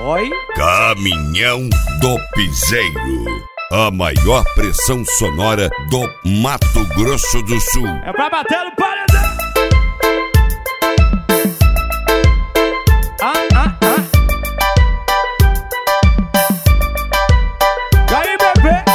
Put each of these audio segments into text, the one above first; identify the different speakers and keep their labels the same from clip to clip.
Speaker 1: Oi?
Speaker 2: Caminhão do Piseiro, a maior pressão sonora do Mato Grosso do Sul.
Speaker 1: É pra bater no paredão. E aí, bebê?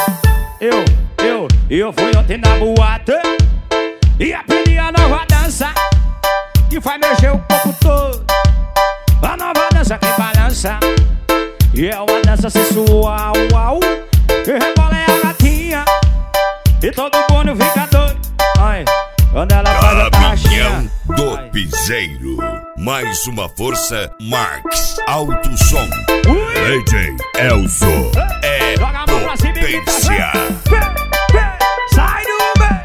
Speaker 1: Eu fui ontem na boate e aprendi a nova dança que faz mexer o corpo todo. A nova dança que balança e é uma dança sensual, que rebola é a gatinha e todo mundo fica doido. Ai, quando ela faz a
Speaker 2: Caminhão do Piseiro, mais uma força, Marx Alto Som. DJ Elzo é potência.
Speaker 1: Sai do meio.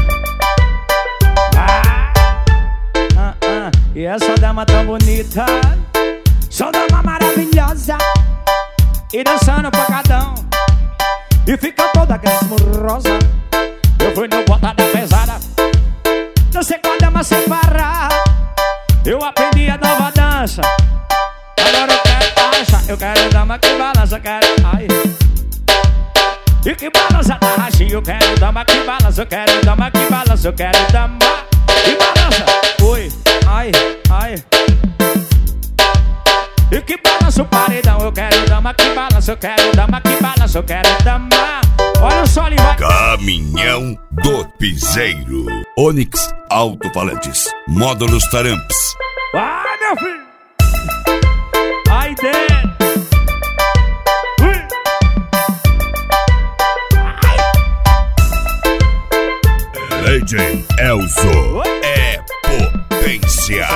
Speaker 1: E essa dama tão bonita, só dama maravilhosa, e dançando pacadão, e fica toda glamourosa. Eu fui no Bota da Pesada, dancei com a dama sem parar. Eu aprendi a nova dança, agora eu quero dança. Eu quero dama que balança, quero ai. E que balança da racha, eu quero dama que balança. Eu quero dama que balança, eu quero dama que balança. Oi, ai, ai. E que balança o paredão, eu quero dama que balança. Eu quero dama que balança, eu quero dama. Olha o sol e vai.
Speaker 2: Caminhão do Piseiro, Onix Alto-Falantes, módulos Taramps.
Speaker 1: Vai, meu filho. Ai, dentro.
Speaker 2: DJ Elzo é potência.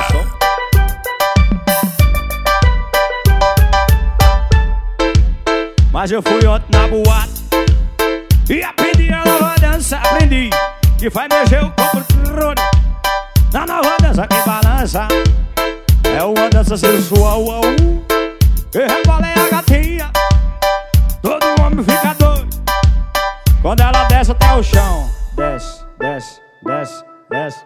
Speaker 1: Mas eu fui ontem na boate e aprendi a nova dança. Aprendi que faz mexer o corpo todo. Na nova dança que balança é uma dança sensual, que rebola é a gatinha, todo homem fica doido quando ela desce até o chão. Desce, desce, desce, desce.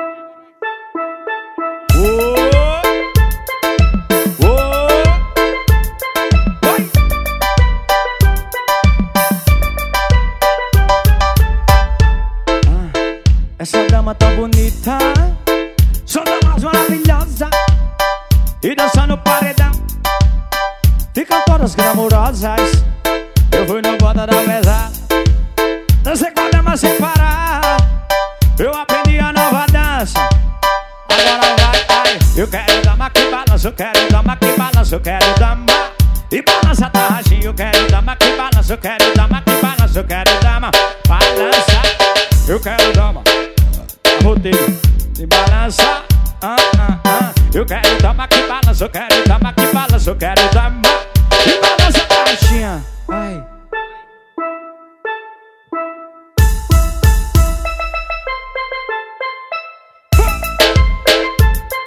Speaker 1: Essa dama tão bonita, só dama maravilhosa, e dançando paredão, ficam todas glamurosas. Eu fui no Bota da Pesada, dancei com a dama sem parar. Eu aprendi a nova dança, agora vai, ai. Eu quero dama que balança, eu quero dama que balança. Eu quero dama e balança da racha. Eu quero dama que balança, eu quero dama que balança. Eu quero dama balança, eu quero dama rodeio e balança, Eu quero dama que balança, eu quero dama que balança. Eu quero dama e balança da rachinha. Ai.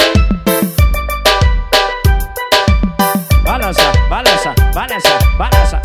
Speaker 1: Balança, balança, balança, balança.